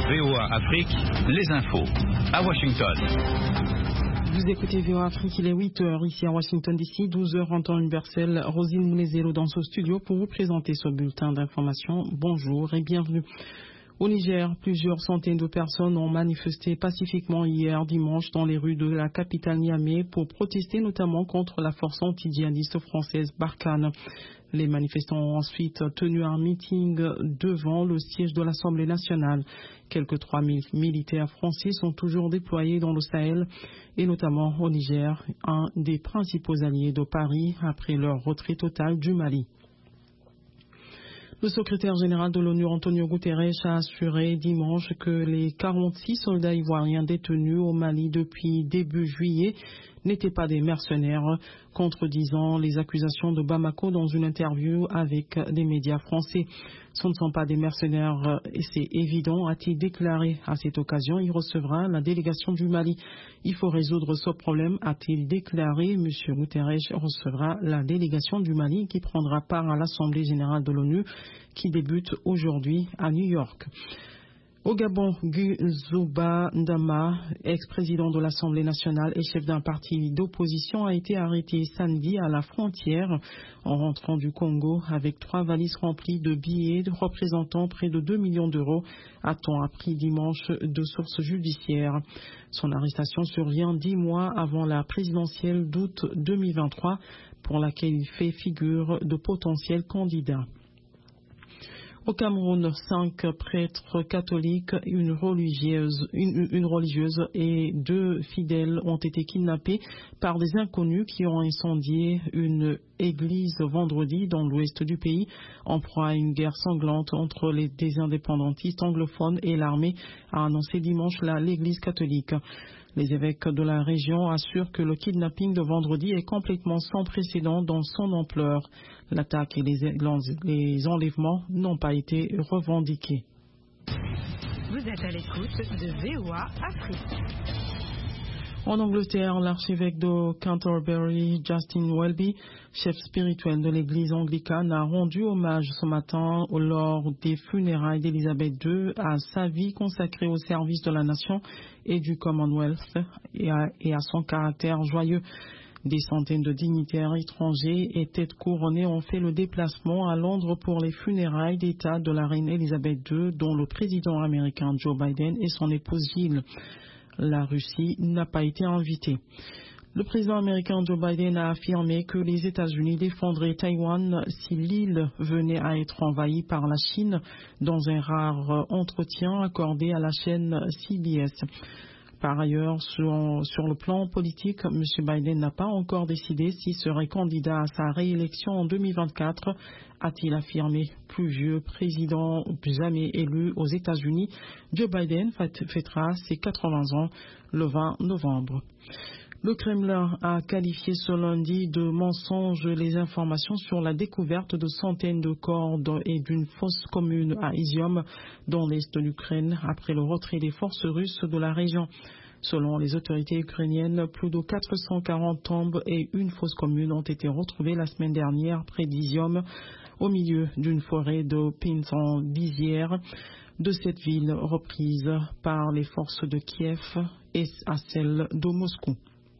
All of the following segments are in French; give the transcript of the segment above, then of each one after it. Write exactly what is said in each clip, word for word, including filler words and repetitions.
V O A Afrique, les infos. À Washington. Vous écoutez V O A Afrique, il est huit heures ici à Washington D C, douze heures en temps universel. Rosine Mounezelo dans ce studio pour vous présenter ce bulletin d'information. Bonjour et bienvenue. Au Niger, plusieurs centaines de personnes ont manifesté pacifiquement hier dimanche dans les rues de la capitale Niamey pour protester notamment contre la force anti-djihadiste française Barkhane. Les manifestants ont ensuite tenu un meeting devant le siège de l'Assemblée nationale. Quelques trois mille militaires français sont toujours déployés dans le Sahel et notamment au Niger, un des principaux alliés de Paris après leur retrait total du Mali. Le secrétaire général de l'ONU, Antonio Guterres, a assuré dimanche que les quarante-six soldats ivoiriens détenus au Mali depuis début juillet n'étaient pas des mercenaires, contredisant les accusations de Bamako dans une interview avec des médias français. Ce ne sont pas des mercenaires et c'est évident, a-t-il déclaré. À cette occasion, il recevra la délégation du Mali. Il faut résoudre ce problème, a-t-il déclaré. M. Guterres recevra la délégation du Mali qui prendra part à l'Assemblée générale de l'ONU qui débute aujourd'hui à New York. Au Gabon, Guzouba Ndama, ex-président de l'Assemblée nationale et chef d'un parti d'opposition, a été arrêté samedi à la frontière en rentrant du Congo avec trois valises remplies de billets représentant près de deux millions d'euros, a-t-on appris dimanche de sources judiciaires. Son arrestation survient dix mois avant la présidentielle d'août deux mille vingt-trois pour laquelle il fait figure de potentiel candidat. Au Cameroun, cinq prêtres catholiques, une religieuse, une, une religieuse et deux fidèles ont été kidnappés par des inconnus qui ont incendié une église vendredi dans l'ouest du pays, en proie à une guerre sanglante entre les des indépendantistes anglophones et l'armée, a annoncé dimanche la, l'église catholique. Les évêques de la région assurent que le kidnapping de vendredi est complètement sans précédent dans son ampleur. L'attaque et les, les enlèvements n'ont pas été revendiqués. Vous êtes à l'écoute de V O A Afrique. En Angleterre, l'archevêque de Canterbury, Justin Welby, chef spirituel de l'église anglicane, a rendu hommage ce matin lors des funérailles d'Élisabeth deux à sa vie consacrée au service de la nation et du Commonwealth et à, et à son caractère joyeux. Des centaines de dignitaires étrangers et têtes couronnées ont fait le déplacement à Londres pour les funérailles d'État de la reine Élisabeth deux, dont le président américain Joe Biden et son épouse Jill. La Russie n'a pas été invitée. Le président américain Joe Biden a affirmé que les États-Unis défendraient Taïwan si l'île venait à être envahie par la Chine dans un rare entretien accordé à la chaîne C B S. Par ailleurs, sur, sur le plan politique, M. Biden n'a pas encore décidé s'il serait candidat à sa réélection en deux mille vingt-quatre, a-t-il affirmé. Plus vieux président plus jamais élu aux États-Unis, Joe Biden fêtera ses quatre-vingts ans le vingt novembre. Le Kremlin a qualifié ce lundi de mensonge les informations sur la découverte de centaines de corps et d'une fosse commune à Izium, dans l'est de l'Ukraine, après le retrait des forces russes de la région. Selon les autorités ukrainiennes, plus de quatre cent quarante tombes et une fosse commune ont été retrouvées la semaine dernière près d'Izium, au milieu d'une forêt de pins en lisière de cette ville reprise par les forces de Kiev et à celle de Moscou.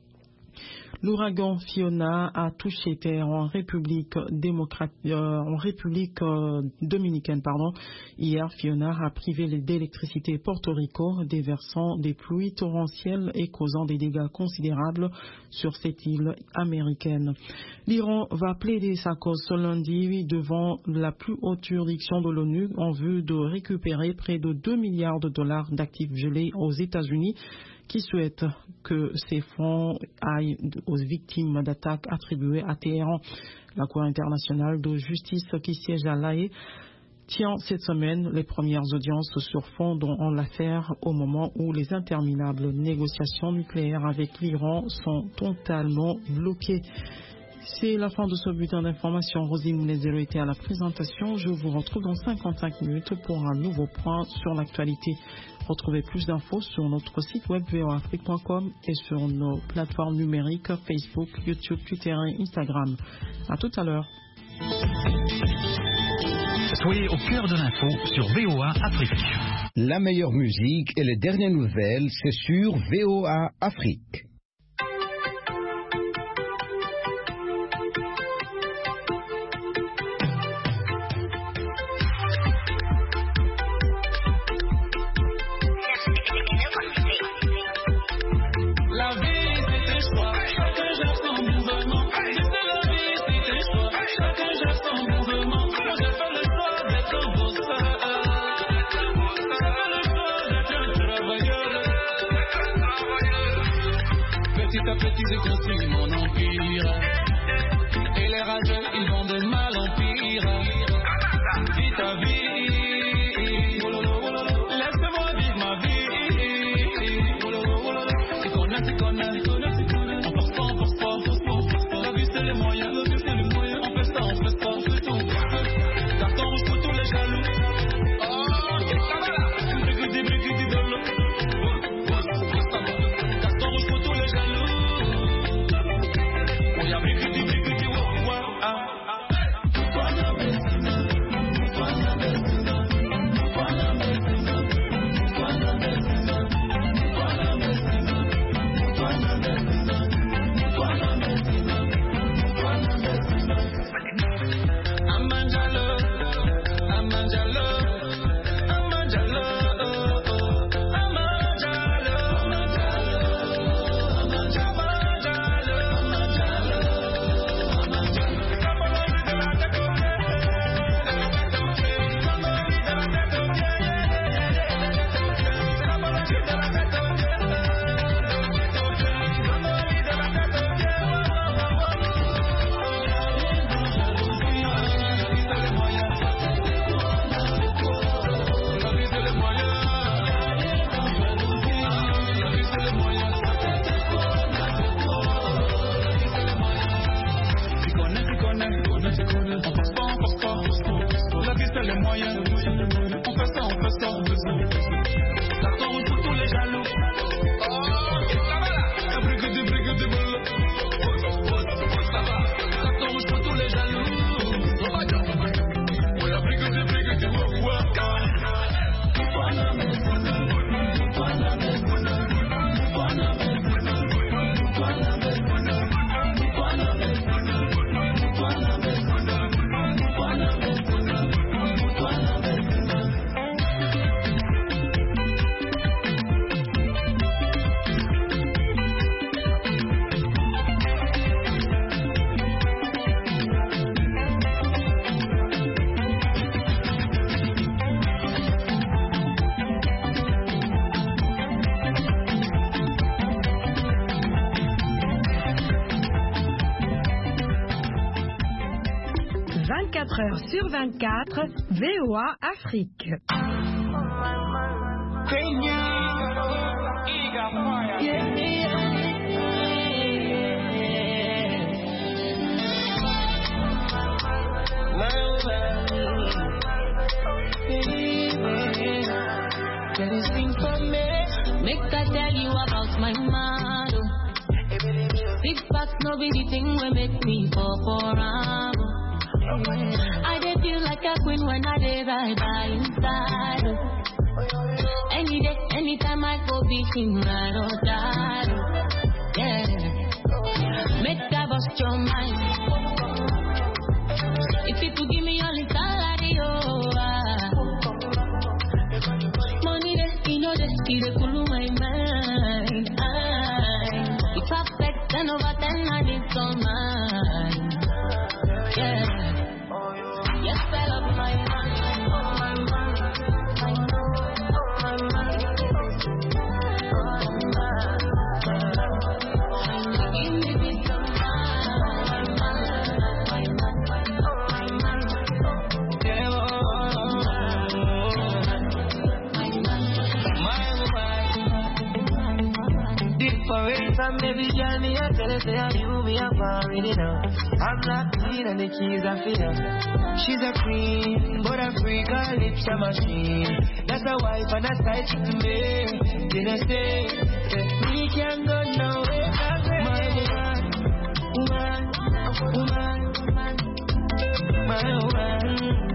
L'ouragan Fiona a touché terre en République démocrate, euh, en République euh, dominicaine, pardon. Hier, Fiona a privé d'électricité Porto Rico, déversant des pluies torrentielles et causant des dégâts considérables sur cette île américaine. L'Iran va plaider sa cause ce lundi devant la plus haute juridiction de l'ONU en vue de récupérer près de deux milliards de dollars d'actifs gelés aux États-Unis, qui souhaite que ces fonds aillent aux victimes d'attaques attribuées à Téhéran. La Cour internationale de justice qui siège à La Haye tient cette semaine les premières audiences sur fond dans l'affaire au moment où les interminables négociations nucléaires avec l'Iran sont totalement bloquées. C'est la fin de ce bulletin d'information. Rosine Mounezelo était à la présentation. Je vous retrouve dans cinquante-cinq minutes pour un nouveau point sur l'actualité. Retrouvez plus d'infos sur notre site web v o a afrique point com et sur nos plateformes numériques Facebook, YouTube, Twitter et Instagram. À tout à l'heure. Soyez au cœur de l'info sur V O A Afrique. La meilleure musique et les dernières nouvelles, c'est sur V O A Afrique. Petit à petit j'ai construit mon empire. Et les rageux ils vont de mal en pire. Vis ta vie, laisse-moi vivre ma vie. Tu connais, tu connais, on force pas, on force pas, on force pas, on force pas. La vie c'est les moyens, la vie c'est les moyens. On fait ça, on fait ça, on fait tout. Carton rouge pour tous les jaloux. Oh, ça va là. Brigidi, brigidi de l'eau. Carton rouge pour tous les jaloux. vingt-quatre heures sur vingt-quatre, V O A Afrique. Make I tell you about my model. Six packs, no be the thing will make me fall for am. I dey feel like a queen when I dey ride by inside. Any day, anytime I go beating ride or die. Yeah, make that bust your mind. If you could give me all the salary, oh, ah. Money dey, you know dey, you dey cool my mind. I, if I flex ten over ten, I need some mine. Yeah. Yes, I love my man, oh my man, I know, oh my man, oh my man, give me this some man, oh my man, oh my man, yeah, oh my man, different from baby girl, me I tell her say I you me a family now. I'm not clean and the keys are for she's a queen, but a freak, her lips a machine. That's a wife and a side chick to me. Didn't say, we can go nowhere. My woman, woman, woman, my woman.